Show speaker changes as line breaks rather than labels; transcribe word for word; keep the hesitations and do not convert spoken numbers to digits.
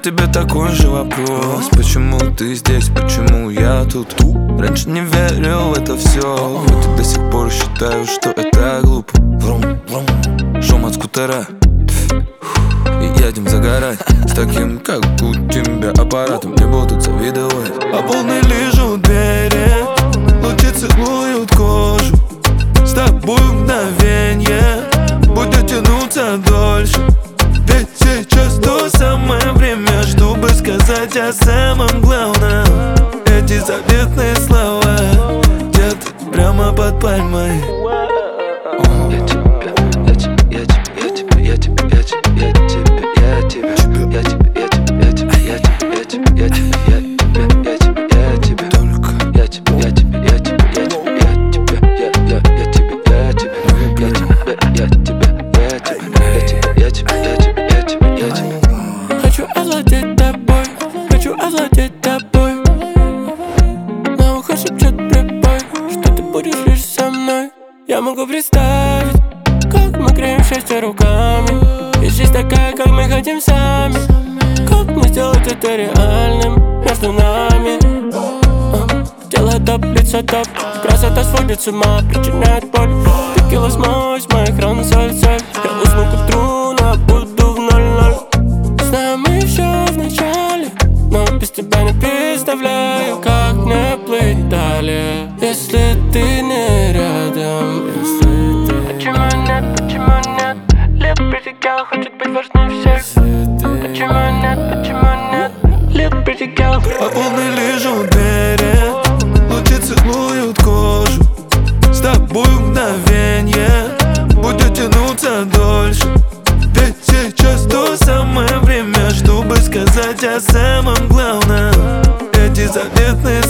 тебе такой же вопрос: почему ты здесь, почему я тут? Раньше не верил в это все, хоть и до сих пор считаю, что это глупо. Шум от скутера и едем загорать. С таким, как у тебя, аппаратом не будут завидовать. А полный лежу у двери, лучи целуют кожу. С тобой мгновенье будет тянуться дольше. Ведь сейчас то самое время, чтобы сказать о самом главном. Эти заветные слова где-то прямо под пальмой.
Хочу овладеть тобой, хочу овладеть тобой. На ухо шепчет прибой, что ты будешь лишь со мной. Я могу представить, как мы греем счастье руками. И жизнь такая, как мы хотим сами. Как мне сделать это реальным между нами? Тело топ, лицо топ, красота сводит с ума, причиняет боль. Текила смой с моих ран, соль, соль. Я усну к утру, но буду в ноль-ноль. Знаю, мы еще в начале, но без тебя не представляю, как мне плыть далее, если ты не рядом. Если ты... Почему нет, почему нет? Little pretty girl хочет быть важнее всех. Почему нет, почему нет? Little pretty girl.
А полный лежу у двери, лучи целуют кожу. С тобой мгновенье будет тянуться дольше. Ведь сейчас то самое время, чтобы сказать о самом главном. Эти заветные